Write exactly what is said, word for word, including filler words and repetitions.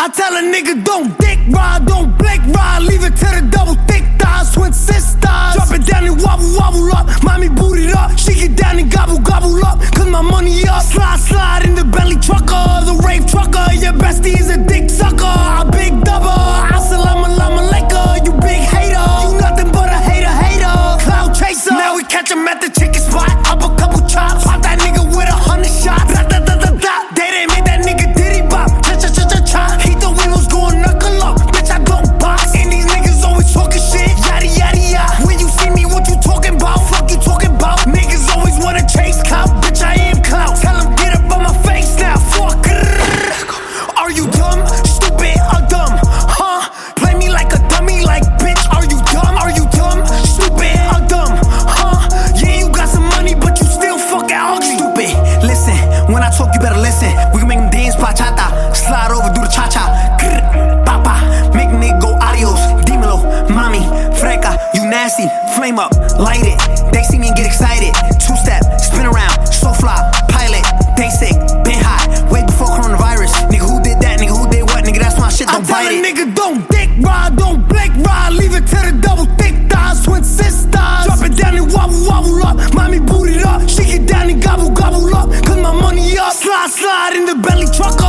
I tell a nigga don't dick ride, don't blink ride, leave it to the double thick thighs, twin sisters. Drop it down and wobble, wobble up, mommy boot it up, she get down and gobble, gobble up, cause my money up. Slide, slide in the belly trucker, the rave trucker, your bestie is a dick sucker, a big double. Assalamu alaikum, you big hater, you nothing but a hater, hater, cloud chaser. Now we catch him at the chicken spot, up a couple chops, pop that nigga with a hundred shots. Da, da, da, da, da. They didn't make that nigga diddy bop, cha cha cha cha cha. He thought we was going knuckle up, bitch I don't box. And these niggas always talking shit, yada yada yada. When you see me, what you talking about? Fuck you talking about? Niggas always wanna chase clout, bitch I am clout. Tell him get up on my face now, fuck. Are you dumb, stupid, or dumb? Huh? Play me like a dummy, like bitch. Are you dumb? Are you dumb, stupid, or dumb? Huh? Yeah, you got some money, but you still fucking ugly. Stupid. Listen, when I talk, you better listen. We can make them dance bachata, slide over, do the cha cha. Papa, make nigga go adios. Dímelo, mami, freca, you nasty. Flame up, light it. They see me and get excited. Two step, spin around, so fly, pilot, basic, been hot, way before coronavirus. Nigga, who did that? Nigga, who did what? Nigga, that's my shit, don't bite it. I tell a nigga don't dick ride, don't blink ride, leave it to the double thick thighs, twin sisters. Drop it down and wobble, wobble up, mommy boot it up, she get down and gobble, gobble up, cause my money up. Slide, slide in the belly trucker,